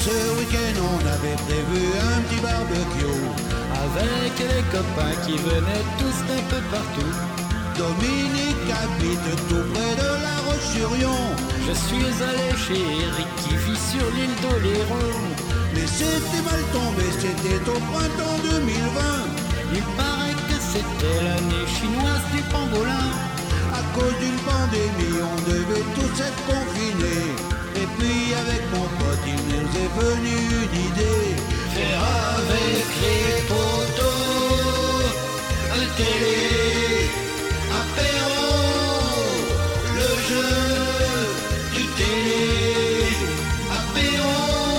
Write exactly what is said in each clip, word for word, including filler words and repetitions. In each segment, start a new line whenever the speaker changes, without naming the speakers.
Ce week-end on avait prévu un petit barbecue
avec les copains qui venaient tous d'un peu partout.
Dominique habite tout près de La Roche-sur-Yon.
Je suis allé chez Eric qui vit sur l'île d'Oléron.
Mais c'était mal tombé, c'était au printemps deux mille vingt.
Il paraît que c'était l'année chinoise du pangolin.
À cause d'une pandémie, on devait tous être confinés. Et puis avec mon pote, il nous est venu une idée.
Faire avec les potos, un télé, apéro, le jeu du télé, apéro.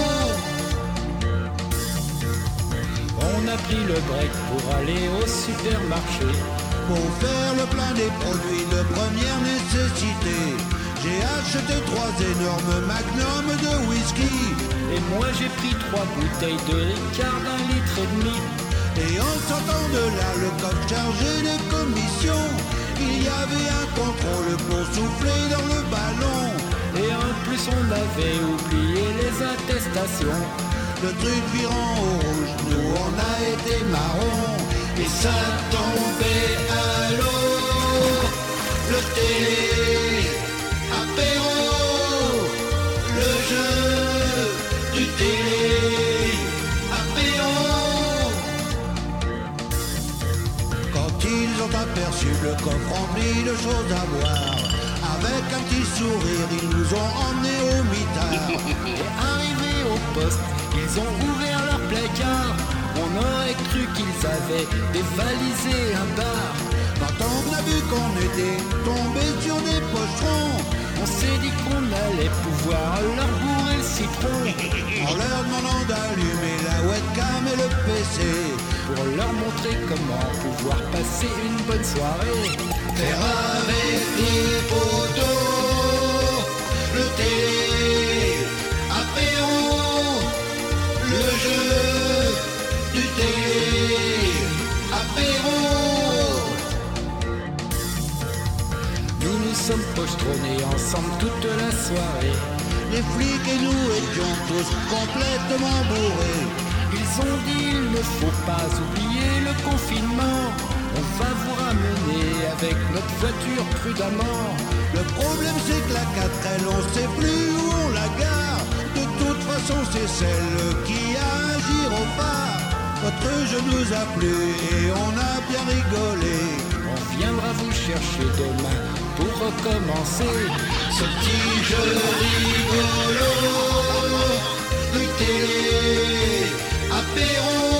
On a pris le break pour aller au supermarché.
Pour faire le plein des produits de première nécessité, j'ai acheté trois énormes magnums de whisky.
Et moi j'ai pris trois bouteilles de Ricard d'un litre et demi.
Et en sortant de là, le coffre chargé de commissions, il y avait un contrôle pour souffler dans le ballon.
Et en plus on avait oublié les attestations.
Le truc virant au rouge, nous on a été marron.
Et ça tombait à l'eau. Le télé, apéro, le jeu du télé, apéro.
Quand ils ont aperçu le coffre rempli de choses à boire, avec un petit sourire, ils nous ont emmenés au mitard.
Et arrivés au poste, ils ont ouvert leur placard. On aurait cru qu'ils avaient dévalisé un bar.
Quand on a vu qu'on était tombé sur des pocherons,
on s'est dit qu'on allait pouvoir leur bourrer le citron.
En leur demandant d'allumer la webcam et le P C,
pour leur montrer comment pouvoir passer une bonne soirée.
Faire avec les potos, le télé, apéro, le jeu du télé, apéro.
Nous nous sommes pochetronnés ensemble toute la soirée.
Les flics et nous étions tous complètement bourrés.
Ils ont dit il ne faut pas oublier le confinement. On va vous ramener avec notre voiture prudemment.
Le problème c'est que la quatre L on sait plus où on la gare. De toute façon c'est celle qui a un gyrophare. Votre jeu nous a plu et on a bien rigolé.
On viendra vous chercher demain pour recommencer
ce petit jeu rigolo du télé apéro.